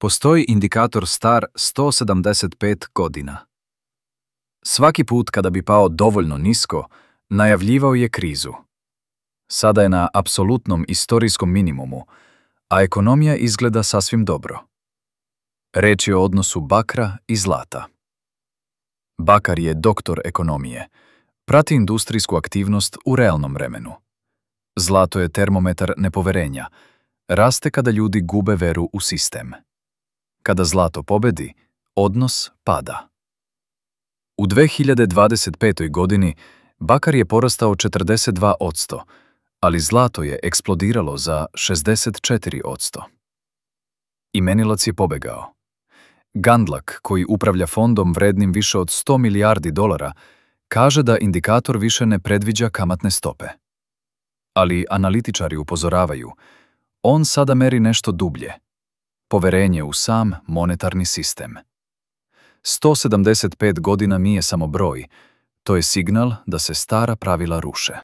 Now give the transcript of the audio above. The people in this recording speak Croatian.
Postoji indikator star 175 godina. Svaki put kada bi pao dovoljno nisko, najavljivao je krizu. Sada je na apsolutnom istorijskom minimumu, a ekonomija izgleda sasvim dobro. Reč je o odnosu bakra i zlata. Bakar je doktor ekonomije. Prati industrijsku aktivnost u realnom vremenu. Zlato je termometar nepoverenja. Raste kada ljudi gube veru u sistem. Kada zlato pobedi, odnos pada. U 2025. godini bakar je porastao 42%, ali zlato je eksplodiralo za 64%. Imenilac je pobegao. Gandlak, koji upravlja fondom vrednim više od 100 milijardi dolara, kaže da indikator više ne predviđa kamatne stope. Ali analitičari upozoravaju, on sada meri nešto dublje. Poverenje u sam monetarni sistem. 175 godina nije samo broj, to je signal da se stara pravila ruše.